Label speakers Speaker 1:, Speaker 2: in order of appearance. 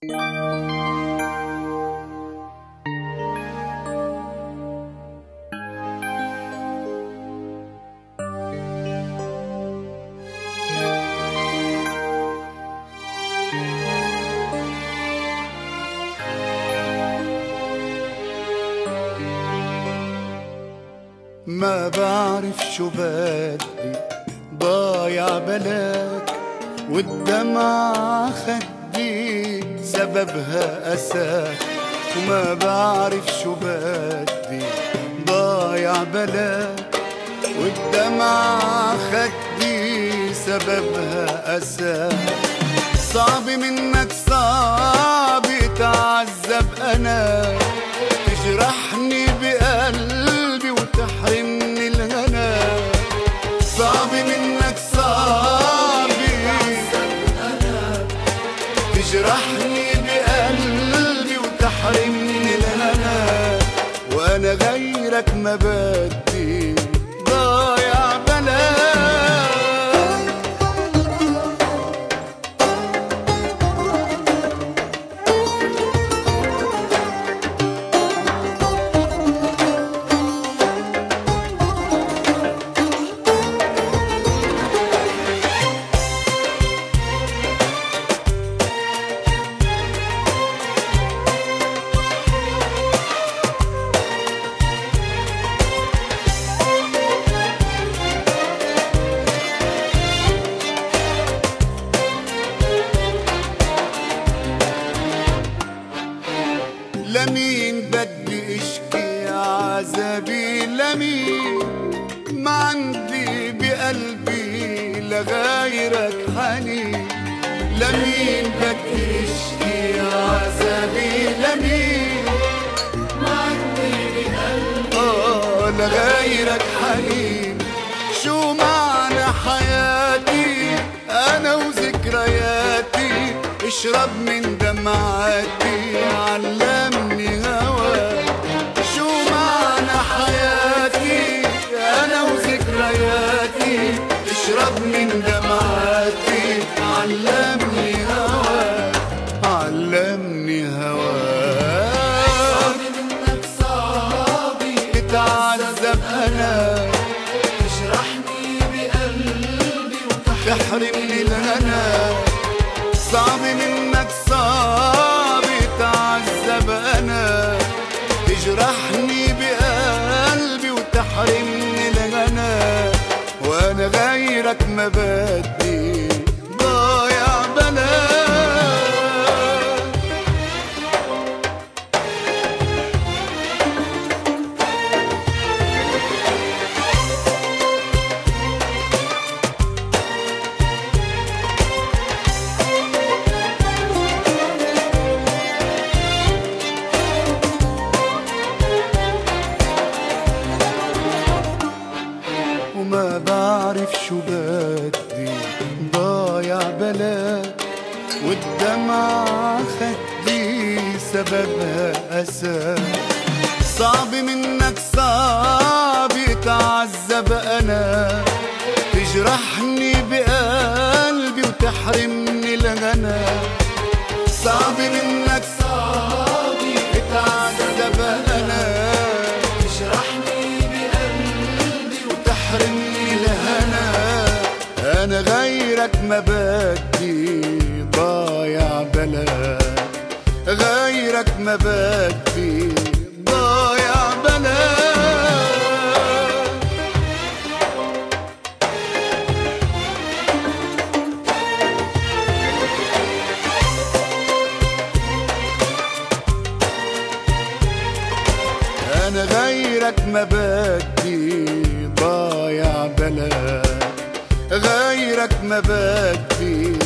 Speaker 1: ما بعرف شو بدي ضايع بلاك، والدمعة خدي سببها أساك. وما بعرف شو بدي ضايع بلاك، والدمعة خدي سببها أساك. صعب منك صعب اتعذب أنا، تجرحني بقلبي وتحرمني الهنا. صعب منك صعب تجرحني بقلبي وتحرمني الهنا، وانا غيرك ما بدي ضايع بلاك. لمين بدي اشكي عذابي؟ لمين؟ ما عندي بقلبي لغيرك حنين. لمين بدي اشكي عذابي؟ لمين؟ ما عندي بقلبي لغيرك حنين. شو معنى حياتي انا وذكرياتي؟ اشرب من دمعاتي علمني هواك. شو معنى حياتي انا وذكرياتي؟ اشرب من دمعاتي علمني هواك، علمني هواك. صعب منك صعبي اتعذب انا، تجرحني بقلبي وتحرمني الهنا. صعب منك صعب اتعذب انا، تجرحني بقلبي وتحرمني الهنا، وانا غيرك ما بدي ضايع بلاك. وما بعرف شو بدي ضايع بلاك، والدمعة خدي سببها أساك. صعب منك صعب اتعذب أنا، تجرحني بقلبي وتحرمني الهنا. صعب منك صعب اتعذب أنا، تجرحني بقلبي وتحرمني الهنا، أنا غيرك ما بدي ضايع بلاك. غيرك ما بدي ضايع بلاك. أنا غيرك ما بدي ضايع بلاك. غيرك ما بدي